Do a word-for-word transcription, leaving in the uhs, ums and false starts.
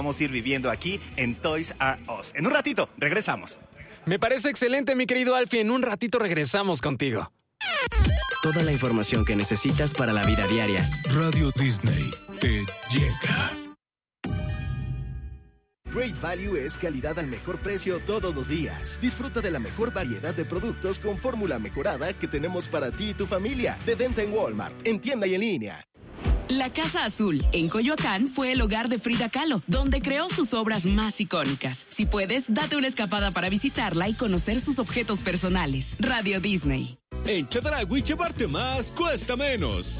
vamos a ir viviendo aquí en Toys R Us. En un ratito, regresamos. Me parece excelente, mi querido Alfie. En un ratito regresamos contigo. Toda la información que necesitas para la vida diaria. Radio Disney te llega. Great Value es calidad al mejor precio todos los días. Disfruta de la mejor variedad de productos con fórmula mejorada que tenemos para ti y tu familia. De venta en Walmart, en tienda y en línea. La Casa Azul, en Coyoacán, fue el hogar de Frida Kahlo, donde creó sus obras más icónicas. Si puedes, date una escapada para visitarla y conocer sus objetos personales. Radio Disney. En Chedraui llevarte más cuesta menos.